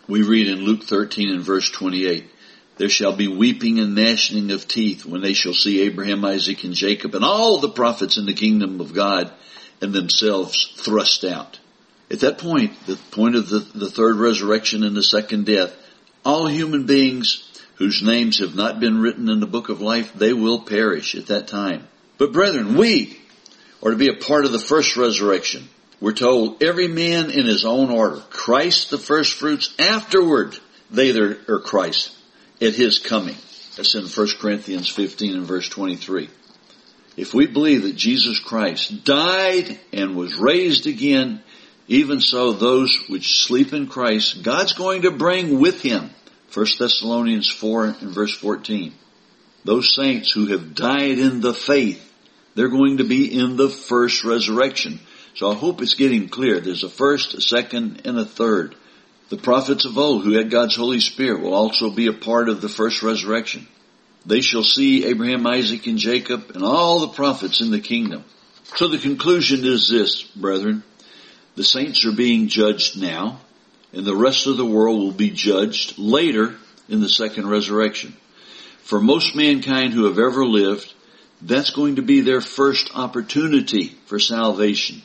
We read in Luke thirteen and verse twenty-eight, there shall be weeping and gnashing of teeth when they shall see Abraham, Isaac, and Jacob, and all the prophets in the kingdom of God, and themselves thrust out. At that point, the point of the, the third resurrection and the second death, all human beings whose names have not been written in the book of life, they will perish at that time. But brethren, we are to be a part of the first resurrection. We're told every man in his own order. Christ the first fruits, afterward they that are Christ at his coming. That's in First Corinthians fifteen and verse twenty-three. If we believe that Jesus Christ died and was raised again, even so those which sleep in Christ, God's going to bring with him. First Thessalonians four and verse fourteen. Those saints who have died in the faith, they're going to be in the first resurrection. So I hope it's getting clear. There's a first, a second, and a third. The prophets of old who had God's Holy Spirit will also be a part of the first resurrection. They shall see Abraham, Isaac, and Jacob, and all the prophets in the kingdom. So the conclusion is this, brethren. The saints are being judged now, and the rest of the world will be judged later in the second resurrection. For most mankind who have ever lived, that's going to be their first opportunity for salvation.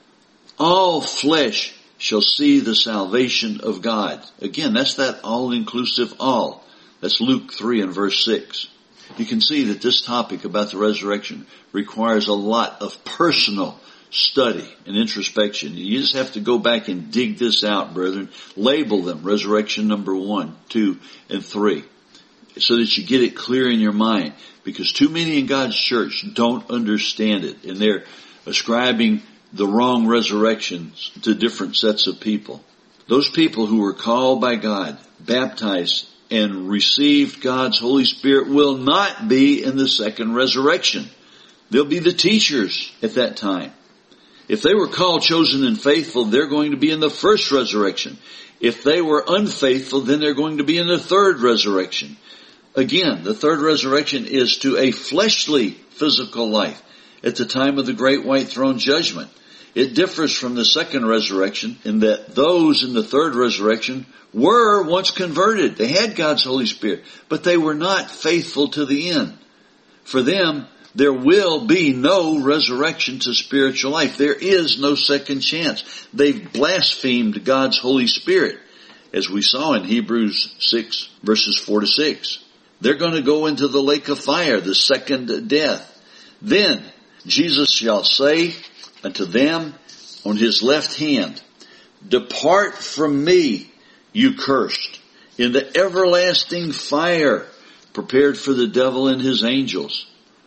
All flesh shall see the salvation of God. Again, that's that all-inclusive all. That's Luke three and verse six. You can see that this topic about the resurrection requires a lot of personal study and introspection. You just have to go back and dig this out, brethren. Label them, resurrection number one, two, and three, so that you get it clear in your mind. Because too many in God's church don't understand it, and they're ascribing the wrong resurrections to different sets of people. Those people who were called by God, baptized, and received God's Holy Spirit will not be in the second resurrection. They'll be the teachers at that time. If they were called, chosen, and faithful, they're going to be in the first resurrection. If they were unfaithful, then they're going to be in the third resurrection. Again, the third resurrection is to a fleshly physical life at the time of the great white throne judgment. It differs from the second resurrection in that those in the third resurrection were once converted. They had God's Holy Spirit, but they were not faithful to the end. For them, there will be no resurrection to spiritual life. There is no second chance. They've blasphemed God's Holy Spirit, as we saw in Hebrews six, verses four to six. They're going to go into the lake of fire, the second death. Then Jesus shall say unto them on his left hand, depart from me, you cursed, in the everlasting fire prepared for the devil and his angels.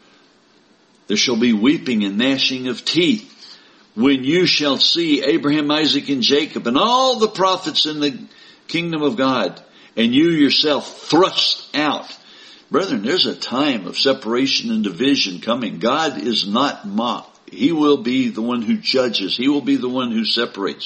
There shall be weeping and gnashing of teeth when you shall see Abraham, Isaac, and Jacob, and all the prophets in the kingdom of God, and you yourself thrust out. Brethren, there's a time of separation and division coming. God is not mocked. He will be the one who judges. He will be the one who separates.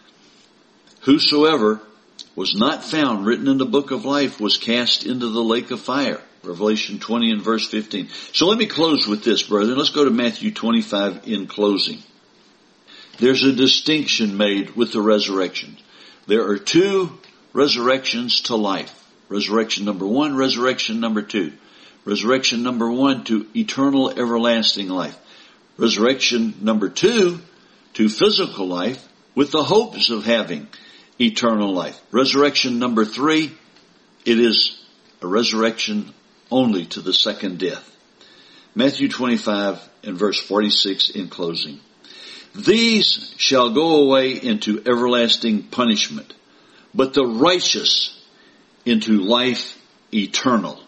Whosoever was not found written in the book of life was cast into the lake of fire. Revelation twenty and verse fifteen. So let me close with this, brethren. Let's go to Matthew twenty-five in closing. There's a distinction made with the resurrection. There are two resurrections to life. Resurrection number one, resurrection number two. Resurrection number one to eternal everlasting life. Resurrection number two to physical life with the hopes of having eternal life. Resurrection number three, it is a resurrection only to the second death. Matthew twenty-five and verse forty-six in closing. These shall go away into everlasting punishment, but the righteous into life eternal.